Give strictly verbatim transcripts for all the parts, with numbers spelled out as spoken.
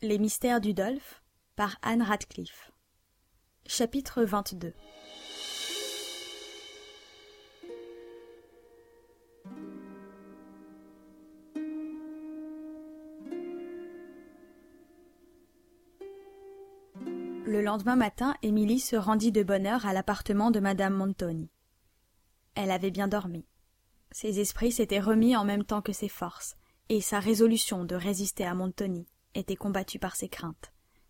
Les mystères du Dolph par Anne Radcliffe. Chapitre vingt-deux. Le lendemain matin, Émilie se rendit de bonne heure à l'appartement de madame Montoni. Elle avait bien dormi. Ses esprits s'étaient remis en même temps que ses forces, et sa résolution de résister à Montoni était combattue par ses craintes.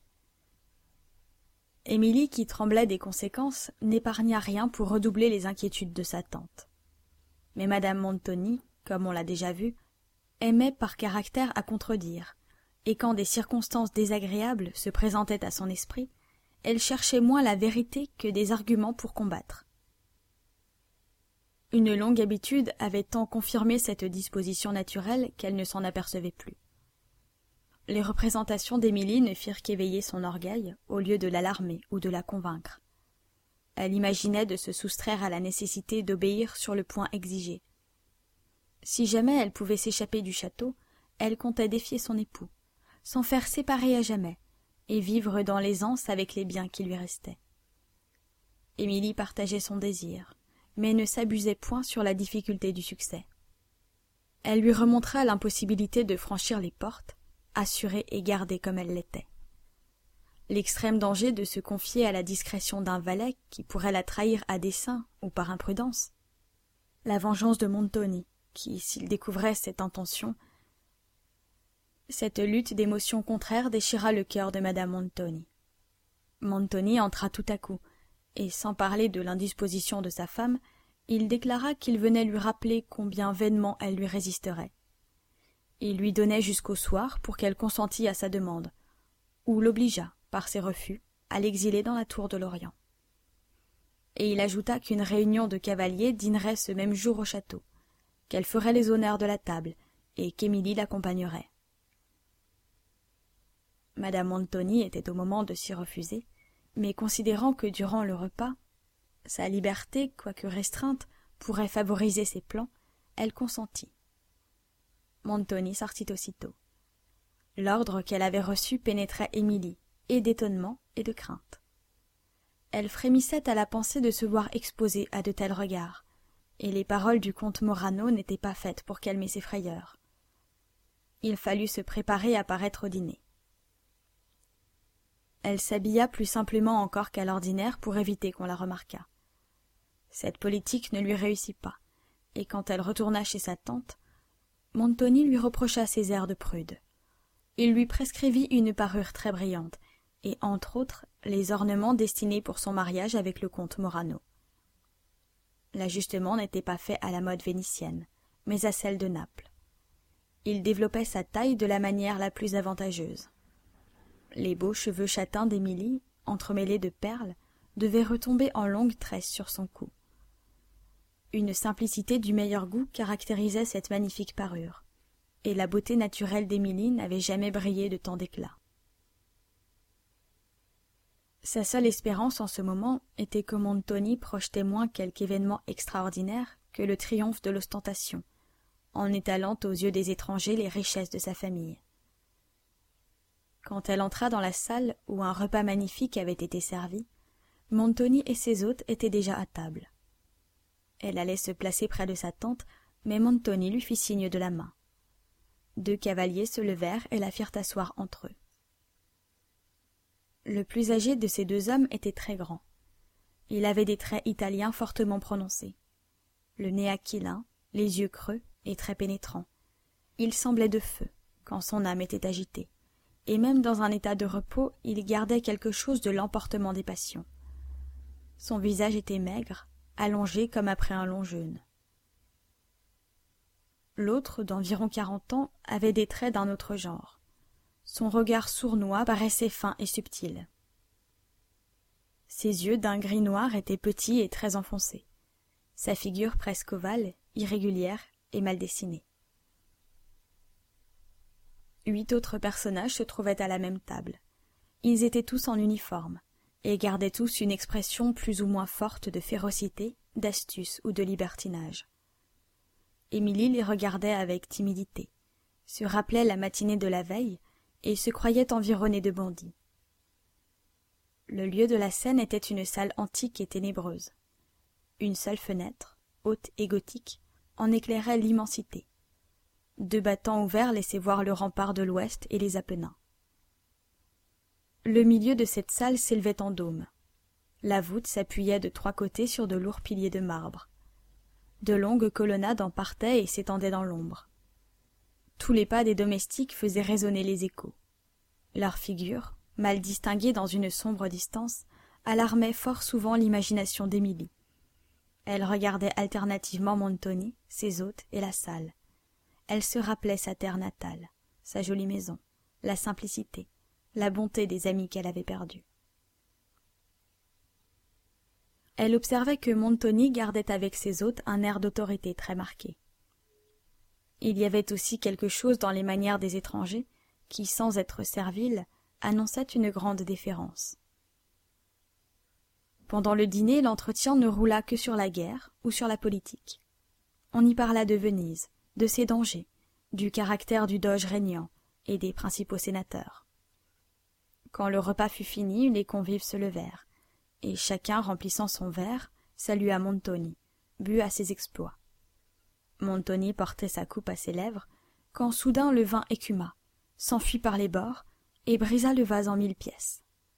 Émilie, qui tremblait des conséquences, n'épargna rien pour redoubler les inquiétudes de sa tante. Mais madame Montoni, comme on l'a déjà vu, aimait par caractère à contredire, et quand des circonstances désagréables se présentaient à son esprit, elle cherchait moins la vérité que des arguments pour combattre. Une longue habitude avait tant confirmé cette disposition naturelle qu'elle ne s'en apercevait plus. Les représentations d'Émilie ne firent qu'éveiller son orgueil, au lieu de l'alarmer ou de la convaincre. Elle imaginait de se soustraire à la nécessité d'obéir sur le point exigé. Si jamais elle pouvait s'échapper du château, elle comptait défier son époux, s'en faire séparer à jamais, et vivre dans l'aisance avec les biens qui lui restaient. Émilie partageait son désir, mais ne s'abusait point sur la difficulté du succès. Elle lui remontra l'impossibilité de franchir les portes, assurée et gardée comme elle l'était. L'extrême danger de se confier à la discrétion d'un valet qui pourrait la trahir à dessein ou par imprudence. La vengeance de Montoni, qui, s'il découvrait cette intention, cette lutte d'émotions contraires déchira le cœur de madame Montoni. Montoni entra tout à coup, et sans parler de l'indisposition de sa femme, il déclara qu'il venait lui rappeler combien vainement elle lui résisterait. Il lui donnait jusqu'au soir pour qu'elle consentît à sa demande, ou l'obligeât, par ses refus, à l'exiler dans la tour de l'Orient. Et il ajouta qu'une réunion de cavaliers dînerait ce même jour au château, qu'elle ferait les honneurs de la table, et qu'Émilie l'accompagnerait. Madame Montoni était au moment de s'y refuser, mais considérant que durant le repas, sa liberté, quoique restreinte, pourrait favoriser ses plans, elle consentit. Montoni sortit aussitôt. L'ordre qu'elle avait reçu pénétrait Émilie, et d'étonnement et de crainte. Elle frémissait à la pensée de se voir exposée à de tels regards, et les paroles du comte Morano n'étaient pas faites pour calmer ses frayeurs. Il fallut se préparer à paraître au dîner. Elle s'habilla plus simplement encore qu'à l'ordinaire pour éviter qu'on la remarquât. Cette politique ne lui réussit pas, et quand elle retourna chez sa tante, Montoni lui reprocha ses airs de prude. Il lui prescrivit une parure très brillante, et entre autres les ornements destinés pour son mariage avec le comte Morano. L'ajustement n'était pas fait à la mode vénitienne, mais à celle de Naples. Il développait sa taille de la manière la plus avantageuse. Les beaux cheveux châtains d'Émilie, entremêlés de perles, devaient retomber en longues tresses sur son cou. Une simplicité du meilleur goût caractérisait cette magnifique parure, et la beauté naturelle d'Émilie n'avait jamais brillé de tant d'éclat. Sa seule espérance en ce moment était que Montoni projetait moins quelque événement extraordinaire que le triomphe de l'ostentation, en étalant aux yeux des étrangers les richesses de sa famille. Quand elle entra dans la salle où un repas magnifique avait été servi, Montoni et ses hôtes étaient déjà à table. Elle allait se placer près de sa tante, mais Montoni lui fit signe de la main. Deux cavaliers se levèrent et la firent asseoir entre eux. Le plus âgé de ces deux hommes était très grand. Il avait des traits italiens fortement prononcés. Le nez aquilin, les yeux creux et très pénétrants. Il semblait de feu, quand son âme était agitée, et même dans un état de repos, il gardait quelque chose de l'emportement des passions. Son visage était maigre, allongé comme après un long jeûne. L'autre, d'environ quarante ans, avait des traits d'un autre genre. Son regard sournois paraissait fin et subtil. Ses yeux d'un gris noir étaient petits et très enfoncés. Sa figure presque ovale, irrégulière et mal dessinée. Huit autres personnages se trouvaient à la même table. Ils étaient tous en uniforme, et gardaient tous une expression plus ou moins forte de férocité, d'astuce ou de libertinage. Émilie les regardait avec timidité, se rappelait la matinée de la veille, et se croyait environné de bandits. Le lieu de la scène était une salle antique et ténébreuse. Une seule fenêtre, haute et gothique, en éclairait l'immensité. Deux battants ouverts laissaient voir le rempart de l'ouest et les Apennins. Le milieu de cette salle s'élevait en dôme. La voûte s'appuyait de trois côtés sur de lourds piliers de marbre. De longues colonnades en partaient et s'étendaient dans l'ombre. Tous les pas des domestiques faisaient résonner les échos. Leurs figures, mal distinguées dans une sombre distance, alarmaient fort souvent l'imagination d'Émilie. Elle regardait alternativement Montoni, ses hôtes et la salle. Elle se rappelait sa terre natale, sa jolie maison, la simplicité, la bonté des amis qu'elle avait perdus. Elle observait que Montoni gardait avec ses hôtes un air d'autorité très marqué. Il y avait aussi quelque chose dans les manières des étrangers qui, sans être serviles, annonçait une grande déférence. Pendant le dîner, l'entretien ne roula que sur la guerre ou sur la politique. On y parla de Venise, de ses dangers, du caractère du doge régnant et des principaux sénateurs. Quand le repas fut fini, les convives se levèrent, et chacun, remplissant son verre, salua Montoni, but à ses exploits. Montoni portait sa coupe à ses lèvres, quand soudain le vin écuma, s'enfuit par les bords, et brisa le vase en mille pièces.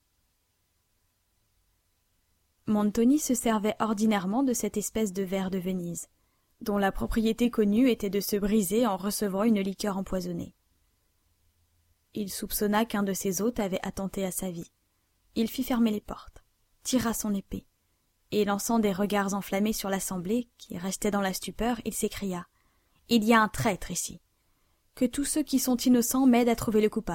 Montoni se servait ordinairement de cette espèce de verre de Venise, dont la propriété connue était de se briser en recevant une liqueur empoisonnée. Il soupçonna qu'un de ses hôtes avait attenté à sa vie. Il fit fermer les portes, tira son épée, et lançant des regards enflammés sur l'assemblée, qui restait dans la stupeur, il s'écria « Il y a un traître ici. Que tous ceux qui sont innocents m'aident à trouver le coupable. »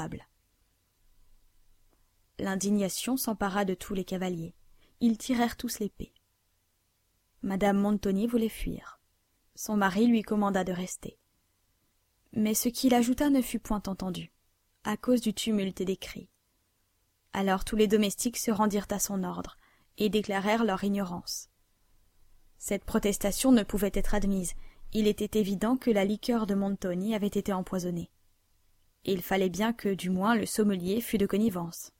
L'indignation s'empara de tous les cavaliers. Ils tirèrent tous l'épée. Madame Montoni voulait fuir. Son mari lui commanda de rester. Mais ce qu'il ajouta ne fut point entendu, à cause du tumulte et des cris. Alors tous les domestiques se rendirent à son ordre, et déclarèrent leur ignorance. Cette protestation ne pouvait être admise. Il était évident que la liqueur de Montoni avait été empoisonnée. Il fallait bien que, du moins, le sommelier fût de connivence.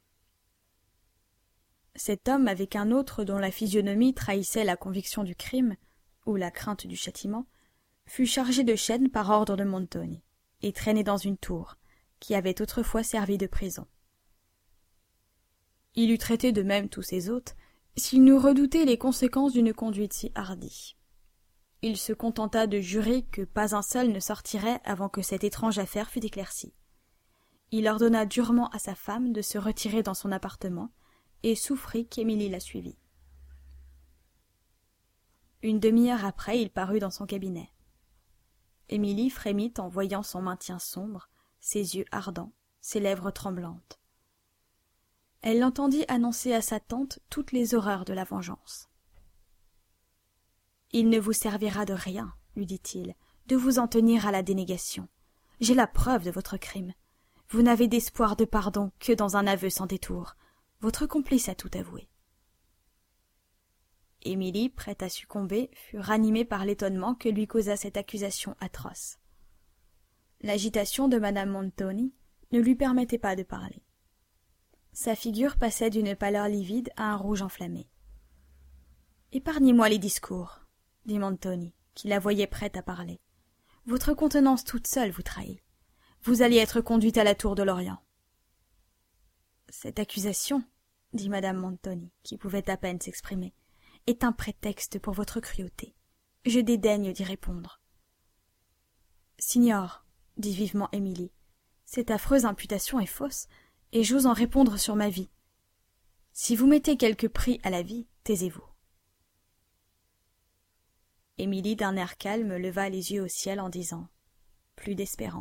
Cet homme, avec un autre dont la physionomie trahissait la conviction du crime, ou la crainte du châtiment, fut chargé de chaînes par ordre de Montoni, et traîné dans une tour, qui avait autrefois servi de prison. Il eût traité de même tous ses hôtes, s'il n'eût redouté les conséquences d'une conduite si hardie. Il se contenta de jurer que pas un seul ne sortirait avant que cette étrange affaire fût éclaircie. Il ordonna durement à sa femme de se retirer dans son appartement, et souffrit qu'Émilie la suivît. Une demi-heure après, il parut dans son cabinet. Émilie frémit en voyant son maintien sombre, ses yeux ardents, ses lèvres tremblantes. Elle l'entendit annoncer à sa tante toutes les horreurs de la vengeance. « Il ne vous servira de rien, lui dit-il, de vous en tenir à la dénégation. J'ai la preuve de votre crime. Vous n'avez d'espoir de pardon que dans un aveu sans détour. Votre complice a tout avoué. » Émilie, prête à succomber, fut ranimée par l'étonnement que lui causa cette accusation atroce. L'agitation de madame Montoni ne lui permettait pas de parler. Sa figure passait d'une pâleur livide à un rouge enflammé. « Épargnez-moi les discours, » dit Montoni, qui la voyait prête à parler. « Votre contenance toute seule vous trahit. Vous alliez être conduite à la tour de l'Orient. » Cette accusation, dit madame Montoni, qui pouvait à peine s'exprimer, est un prétexte pour votre cruauté. Je dédaigne d'y répondre. « Signor, dit vivement Émilie, cette affreuse imputation est fausse, et j'ose en répondre sur ma vie. Si vous mettez quelque prix à la vie, taisez-vous. » Émilie, d'un air calme, leva les yeux au ciel en disant « Plus d'espérance. »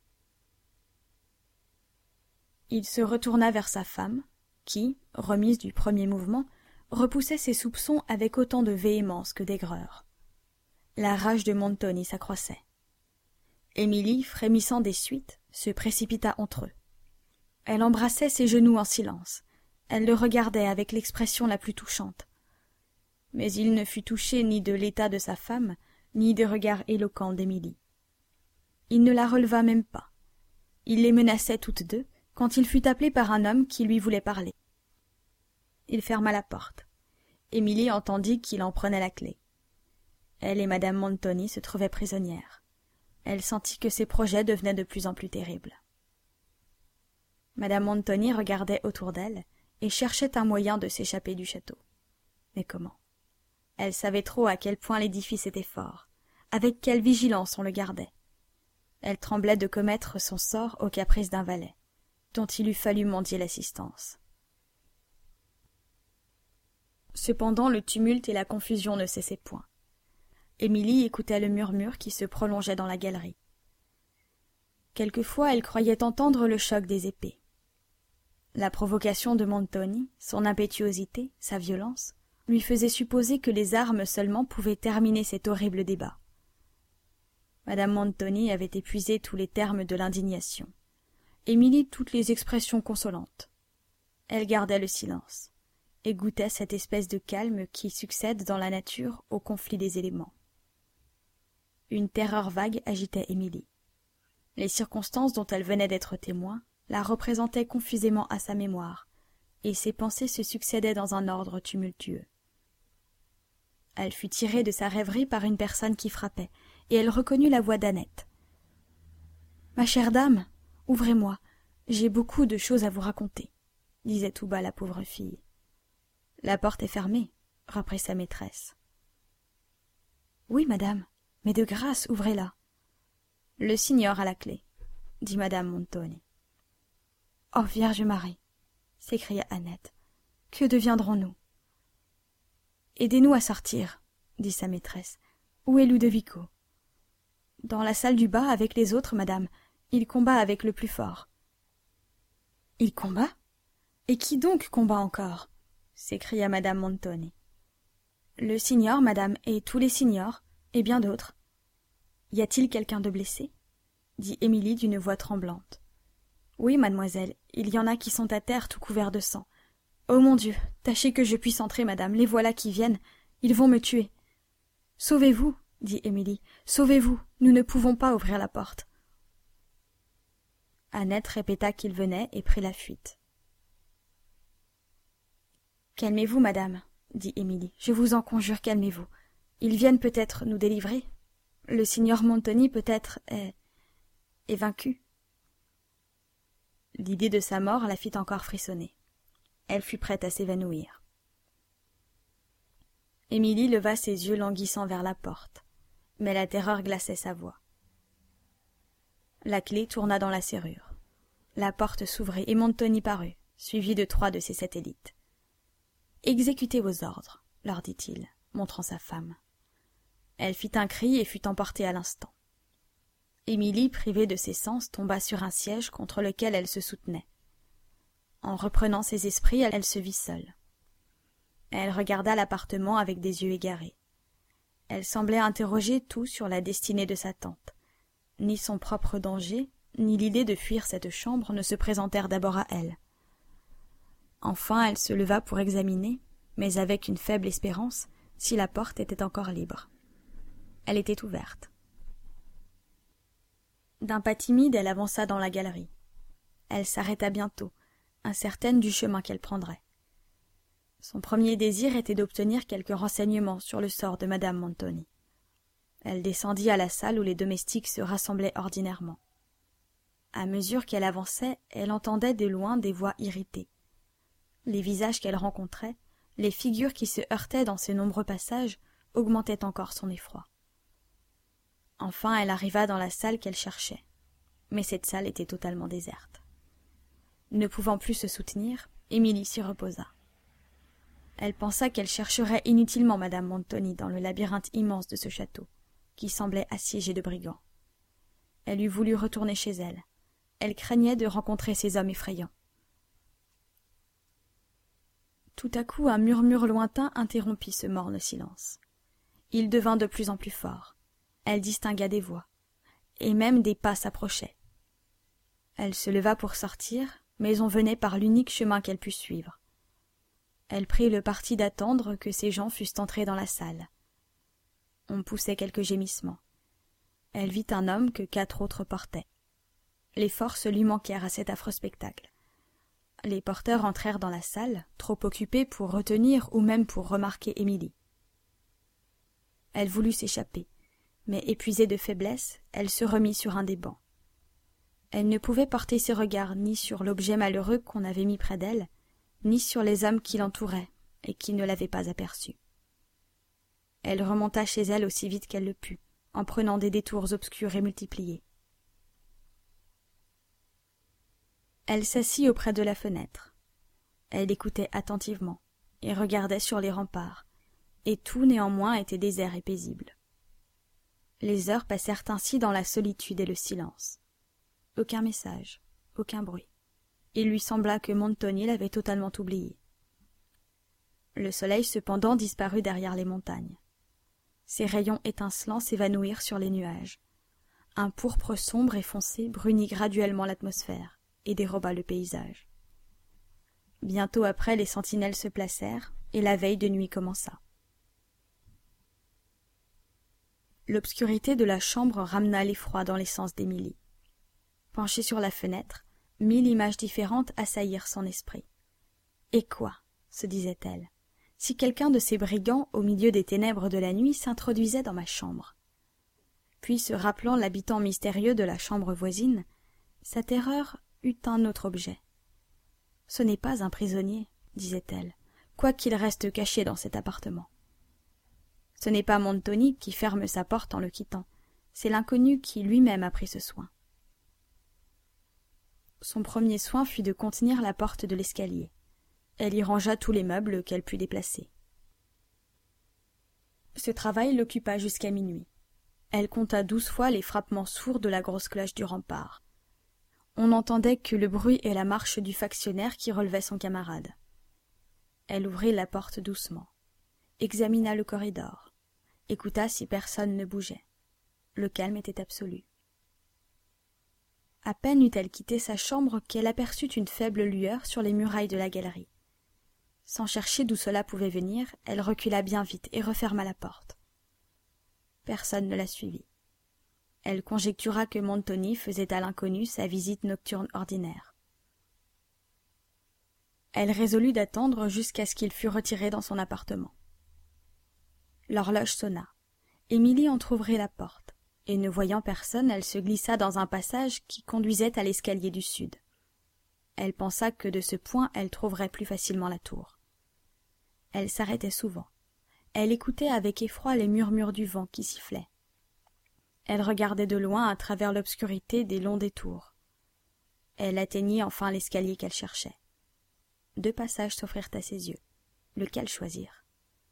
Il se retourna vers sa femme, qui, remise du premier mouvement, repoussait ses soupçons avec autant de véhémence que d'aigreur. La rage de Montoni s'accroissait. Émilie, frémissant des suites, se précipita entre eux. Elle embrassait ses genoux en silence. Elle le regardait avec l'expression la plus touchante. Mais il ne fut touché ni de l'état de sa femme, ni des regards éloquents d'Émilie. Il ne la releva même pas. Il les menaçait toutes deux, quand il fut appelé par un homme qui lui voulait parler. Il ferma la porte. Émilie entendit qu'il en prenait la clé. Elle et madame Montoni se trouvaient prisonnières. Elle sentit que ses projets devenaient de plus en plus terribles. Madame Montoni regardait autour d'elle et cherchait un moyen de s'échapper du château. Mais comment? Elle savait trop à quel point l'édifice était fort, avec quelle vigilance on le gardait. Elle tremblait de commettre son sort au caprice d'un valet, dont il eût fallu mendier l'assistance. Cependant le tumulte et la confusion ne cessaient point. Émilie écoutait le murmure qui se prolongeait dans la galerie. Quelquefois elle croyait entendre le choc des épées. La provocation de Montoni, son impétuosité, sa violence, lui faisaient supposer que les armes seulement pouvaient terminer cet horrible débat. Madame Montoni avait épuisé tous les termes de l'indignation, Émilie toutes les expressions consolantes. Elle gardait le silence, et goûtait cette espèce de calme qui succède dans la nature au conflit des éléments. Une terreur vague agitait Émilie. Les circonstances dont elle venait d'être témoin la représentaient confusément à sa mémoire, et ses pensées se succédaient dans un ordre tumultueux. Elle fut tirée de sa rêverie par une personne qui frappait, et elle reconnut la voix d'Annette. « Ma chère dame, ouvrez-moi, j'ai beaucoup de choses à vous raconter, » disait tout bas la pauvre fille. « La porte est fermée, » reprit sa maîtresse. « Oui, madame, mais de grâce, ouvrez-la. »« Le signor a la clé, » dit madame Montoni. « Oh, Vierge Marie !» s'écria Annette. « Que deviendrons-nous ?»« Aidez-nous à sortir, » dit sa maîtresse. « Où est Ludovico ?»« Dans la salle du bas avec les autres, madame. Il combat avec le plus fort. »« Il combat ? Et qui donc combat encore ?» s'écria madame Montoni. « Le signor, madame, et tous les signors, et bien d'autres. »« Y a-t-il quelqu'un de blessé ?» dit Émilie d'une voix tremblante. « Oui, mademoiselle, il y en a qui sont à terre tout couverts de sang. Oh mon Dieu, tâchez que je puisse entrer, madame, les voilà qui viennent. Ils vont me tuer. »« Sauvez-vous, » dit Émilie, « sauvez-vous, nous ne pouvons pas ouvrir la porte. » Annette répéta qu'il venait et prit la fuite. « Calmez-vous, madame, » dit Émilie, « je vous en conjure, calmez-vous. Ils viennent peut-être nous délivrer. Le signor Montoni peut-être est... est vaincu. » L'idée de sa mort la fit encore frissonner. Elle fut prête à s'évanouir. Émilie leva ses yeux languissants vers la porte, mais la terreur glaçait sa voix. La clé tourna dans la serrure. La porte s'ouvrit et Montoni parut, suivi de trois de ses satellites. « Exécutez vos ordres, » leur dit-il, montrant sa femme. Elle fit un cri et fut emportée à l'instant. Émilie, privée de ses sens, tomba sur un siège contre lequel elle se soutenait. En reprenant ses esprits, elle se vit seule. Elle regarda l'appartement avec des yeux égarés. Elle semblait interroger tout sur la destinée de sa tante. Ni son propre danger, ni l'idée de fuir cette chambre ne se présentèrent d'abord à elle. Enfin, elle se leva pour examiner, mais avec une faible espérance, si la porte était encore libre. Elle était ouverte. D'un pas timide, elle avança dans la galerie. Elle s'arrêta bientôt, incertaine du chemin qu'elle prendrait. Son premier désir était d'obtenir quelques renseignements sur le sort de madame Montoni. Elle descendit à la salle où les domestiques se rassemblaient ordinairement. À mesure qu'elle avançait, elle entendait de loin des voix irritées. Les visages qu'elle rencontrait, les figures qui se heurtaient dans ces nombreux passages, augmentaient encore son effroi. Enfin, elle arriva dans la salle qu'elle cherchait. Mais cette salle était totalement déserte. Ne pouvant plus se soutenir, Émilie s'y reposa. Elle pensa qu'elle chercherait inutilement madame Montoni dans le labyrinthe immense de ce château, qui semblait assiégé de brigands. Elle eût voulu retourner chez elle. Elle craignait de rencontrer ces hommes effrayants. Tout à coup, un murmure lointain interrompit ce morne silence. Il devint de plus en plus fort. Elle distingua des voix, et même des pas s'approchaient. Elle se leva pour sortir, mais on venait par l'unique chemin qu'elle put suivre. Elle prit le parti d'attendre que ces gens fussent entrés dans la salle. On poussait quelques gémissements. Elle vit un homme que quatre autres portaient. Les forces lui manquèrent à cet affreux spectacle. Les porteurs entrèrent dans la salle, trop occupés pour retenir ou même pour remarquer Émilie. Elle voulut s'échapper, mais épuisée de faiblesse, elle se remit sur un des bancs. Elle ne pouvait porter ses regards ni sur l'objet malheureux qu'on avait mis près d'elle, ni sur les hommes qui l'entouraient et qui ne l'avaient pas aperçue. Elle remonta chez elle aussi vite qu'elle le put, en prenant des détours obscurs et multipliés. Elle s'assit auprès de la fenêtre. Elle écoutait attentivement et regardait sur les remparts, et tout néanmoins était désert et paisible. Les heures passèrent ainsi dans la solitude et le silence. Aucun message, aucun bruit. Il lui sembla que Montoni l'avait totalement oublié. Le soleil cependant disparut derrière les montagnes. Ses rayons étincelants s'évanouirent sur les nuages. Un pourpre sombre et foncé brunit graduellement l'atmosphère et déroba le paysage. Bientôt après, les sentinelles se placèrent et la veille de nuit commença. L'obscurité de la chambre ramena l'effroi dans les sens d'Émilie. Penchée sur la fenêtre, mille images différentes assaillirent son esprit. « Et quoi ?» se disait-elle. « Si quelqu'un de ces brigands, au milieu des ténèbres de la nuit, s'introduisait dans ma chambre ?» Puis, se rappelant l'habitant mystérieux de la chambre voisine, sa terreur eut un autre objet. « Ce n'est pas un prisonnier, » disait-elle, « quoiqu'il reste caché dans cet appartement. Ce n'est pas Montoni qui ferme sa porte en le quittant, c'est l'inconnu qui lui-même a pris ce soin. » Son premier soin fut de contenir la porte de l'escalier. Elle y rangea tous les meubles qu'elle put déplacer. Ce travail l'occupa jusqu'à minuit. Elle compta douze fois les frappements sourds de la grosse cloche du rempart. On n'entendait que le bruit et la marche du factionnaire qui relevait son camarade. Elle ouvrit la porte doucement, examina le corridor, écouta si personne ne bougeait. Le calme était absolu. À peine eut-elle quitté sa chambre qu'elle aperçut une faible lueur sur les murailles de la galerie. Sans chercher d'où cela pouvait venir, elle recula bien vite et referma la porte. Personne ne la suivit. Elle conjectura que Montoni faisait à l'inconnu sa visite nocturne ordinaire. Elle résolut d'attendre jusqu'à ce qu'il fût retiré dans son appartement. L'horloge sonna. Émilie entr'ouvrit la porte, et ne voyant personne, elle se glissa dans un passage qui conduisait à l'escalier du sud. Elle pensa que de ce point elle trouverait plus facilement la tour. Elle s'arrêtait souvent. Elle écoutait avec effroi les murmures du vent qui sifflait. Elle regardait de loin à travers l'obscurité des longs détours. Elle atteignit enfin l'escalier qu'elle cherchait. Deux passages s'offrirent à ses yeux. Lequel choisir?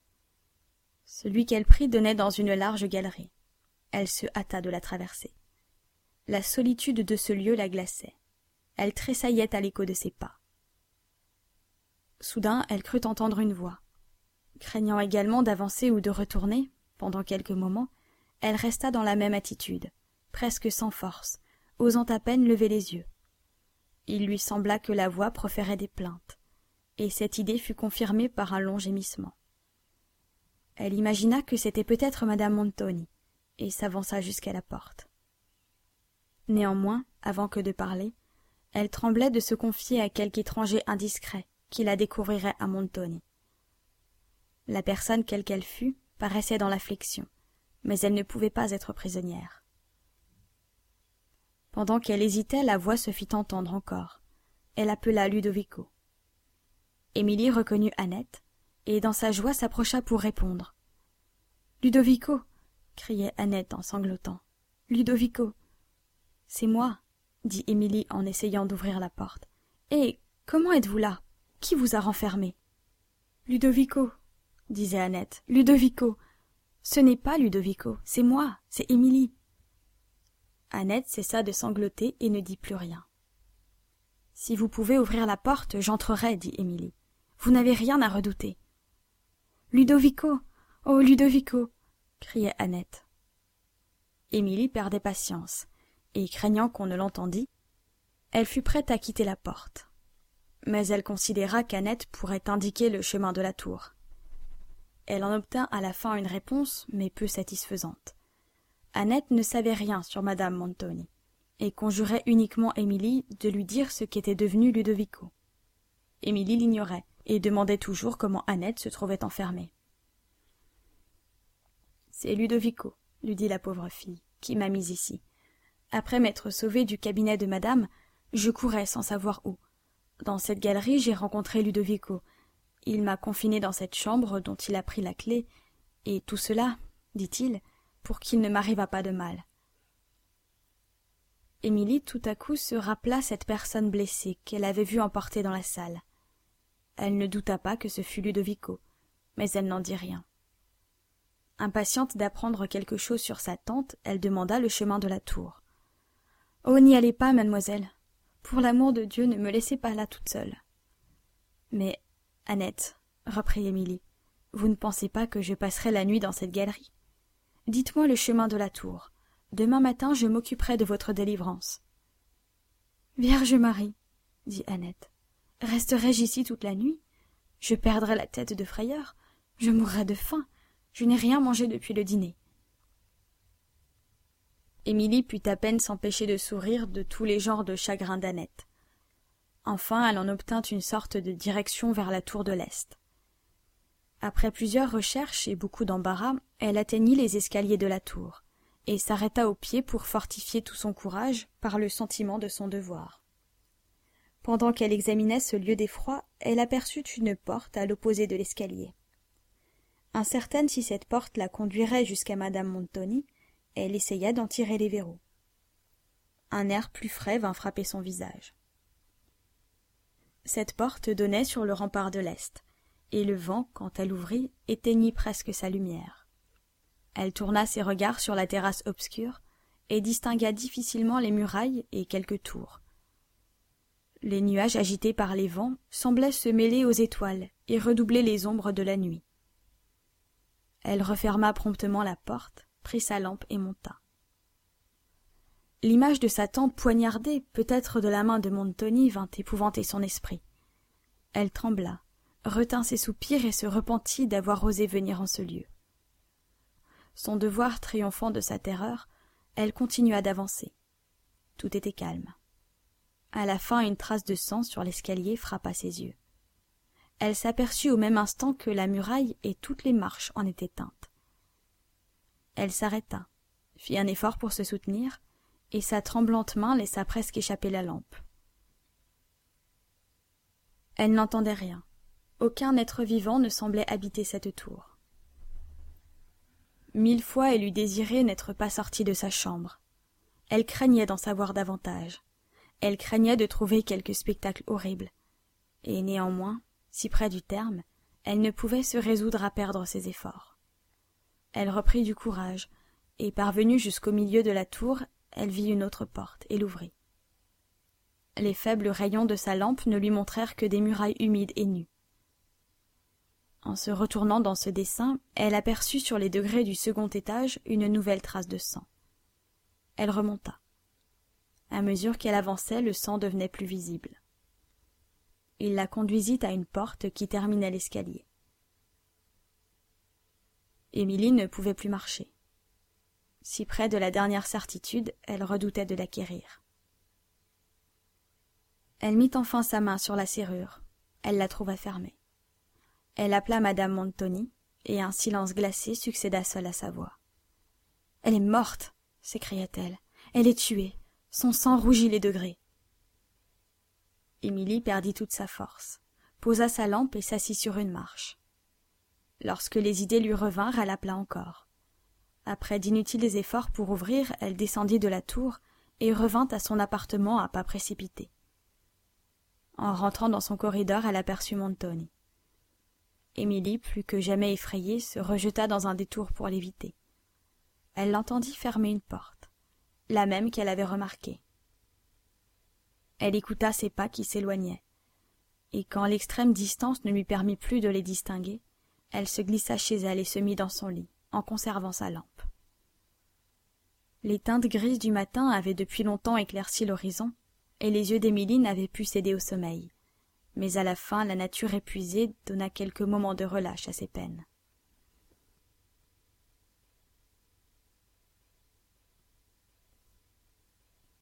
Celui qu'elle prit donnait dans une large galerie. Elle se hâta de la traverser. La solitude de ce lieu la glaçait. Elle tressaillait à l'écho de ses pas. Soudain, elle crut entendre une voix. Craignant également d'avancer ou de retourner, pendant quelques moments, elle resta dans la même attitude, presque sans force, osant à peine lever les yeux. Il lui sembla que la voix proférait des plaintes, et cette idée fut confirmée par un long gémissement. Elle imagina que c'était peut-être madame Montoni, et s'avança jusqu'à la porte. Néanmoins, avant que de parler, elle tremblait de se confier à quelque étranger indiscret qui la découvrirait à Montoni. La personne, quelle qu'elle fût, paraissait dans l'affliction, mais elle ne pouvait pas être prisonnière. Pendant qu'elle hésitait, la voix se fit entendre encore. Elle appela Ludovico. Émilie reconnut Annette, et dans sa joie s'approcha pour répondre. « Ludovico !» criait Annette en sanglotant. « Ludovico !»« C'est moi !» dit Émilie en essayant d'ouvrir la porte. « Et comment êtes-vous là? Qui vous a renfermé ?»« Ludovico !» disait Annette. « Ludovico !»« Ce n'est pas Ludovico, c'est moi, c'est Émilie. » Annette cessa de sangloter et ne dit plus rien. « Si vous pouvez ouvrir la porte, j'entrerai, dit Émilie. Vous n'avez rien à redouter. »« Ludovico! Oh, Ludovico !» criait Annette. Émilie perdait patience, et craignant qu'on ne l'entendît, elle fut prête à quitter la porte. Mais elle considéra qu'Annette pourrait indiquer le chemin de la tour. Elle en obtint à la fin une réponse, mais peu satisfaisante. Annette ne savait rien sur madame Montoni, et conjurait uniquement Émilie de lui dire ce qu'était devenu Ludovico. Émilie l'ignorait et demandait toujours comment Annette se trouvait enfermée. « C'est Ludovico, lui dit la pauvre fille, qui m'a mise ici. Après m'être sauvée du cabinet de madame, je courais sans savoir où. Dans cette galerie, j'ai rencontré Ludovico. Il m'a confinée dans cette chambre dont il a pris la clé, et tout cela, dit-il, pour qu'il ne m'arrivât pas de mal. » Émilie tout à coup se rappela cette personne blessée qu'elle avait vue emporter dans la salle. Elle ne douta pas que ce fût Ludovico, mais elle n'en dit rien. Impatiente d'apprendre quelque chose sur sa tante, elle demanda le chemin de la tour. « Oh, n'y allez pas, mademoiselle. Pour l'amour de Dieu, ne me laissez pas là toute seule. »« Mais, Annette, reprit Émilie, vous ne pensez pas que je passerai la nuit dans cette galerie? Dites-moi le chemin de la tour. Demain matin, je m'occuperai de votre délivrance. »« Vierge Marie, dit Annette, resterai-je ici toute la nuit? Je perdrai la tête de frayeur, je mourrai de faim, je n'ai rien mangé depuis le dîner. » Émilie put à peine s'empêcher de sourire de tous les genres de chagrin d'Annette. Enfin, elle en obtint une sorte de direction vers la tour de l'Est. Après plusieurs recherches et beaucoup d'embarras, elle atteignit les escaliers de la tour, et s'arrêta au pied pour fortifier tout son courage par le sentiment de son devoir. Pendant qu'elle examinait ce lieu d'effroi, elle aperçut une porte à l'opposé de l'escalier. Incertaine si cette porte la conduirait jusqu'à madame Montoni, elle essaya d'en tirer les verrous. Un air plus frais vint frapper son visage. Cette porte donnait sur le rempart de l'Est, et le vent, quand elle ouvrit, éteignit presque sa lumière. Elle tourna ses regards sur la terrasse obscure et distingua difficilement les murailles et quelques tours. Les nuages agités par les vents semblaient se mêler aux étoiles et redoubler les ombres de la nuit. Elle referma promptement la porte, prit sa lampe et monta. L'image de sa tante poignardée, peut-être de la main de Montoni, vint épouvanter son esprit. Elle trembla, retint ses soupirs et se repentit d'avoir osé venir en ce lieu. Son devoir triomphant de sa terreur, elle continua d'avancer. Tout était calme. À la fin, une trace de sang sur l'escalier frappa ses yeux. Elle s'aperçut au même instant que la muraille et toutes les marches en étaient teintes. Elle s'arrêta, fit un effort pour se soutenir, et sa tremblante main laissa presque échapper la lampe. Elle n'entendait rien. Aucun être vivant ne semblait habiter cette tour. Mille fois elle eût désiré n'être pas sortie de sa chambre. Elle craignait d'en savoir davantage. Elle craignait de trouver quelque spectacle horrible. Et néanmoins, si près du terme, elle ne pouvait se résoudre à perdre ses efforts. Elle reprit du courage, et parvenue jusqu'au milieu de la tour, elle vit une autre porte et l'ouvrit. Les faibles rayons de sa lampe ne lui montrèrent que des murailles humides et nues. En se retournant dans ce dessin, elle aperçut sur les degrés du second étage une nouvelle trace de sang. Elle remonta. À mesure qu'elle avançait, le sang devenait plus visible. Il la conduisit à une porte qui terminait l'escalier. Émilie ne pouvait plus marcher. Si près de la dernière certitude, elle redoutait de l'acquérir. Elle mit enfin sa main sur la serrure. Elle la trouva fermée. Elle appela madame Montoni, et un silence glacé succéda seul à sa voix. « Elle est morte !» s'écria-t-elle. « Elle est tuée. Son sang rougit les degrés. » Émilie perdit toute sa force, posa sa lampe et s'assit sur une marche. Lorsque les idées lui revinrent, elle appela encore. Après d'inutiles efforts pour ouvrir, elle descendit de la tour et revint à son appartement à pas précipités. En rentrant dans son corridor, elle aperçut Montoni. Émilie, plus que jamais effrayée, se rejeta dans un détour pour l'éviter. Elle l'entendit fermer une porte, la même qu'elle avait remarquée. Elle écouta ses pas qui s'éloignaient, et quand l'extrême distance ne lui permit plus de les distinguer, elle se glissa chez elle et se mit dans son lit, en conservant sa lampe. Les teintes grises du matin avaient depuis longtemps éclairci l'horizon, et les yeux d'Émilie n'avaient pu céder au sommeil. Mais à la fin, la nature épuisée donna quelques moments de relâche à ses peines.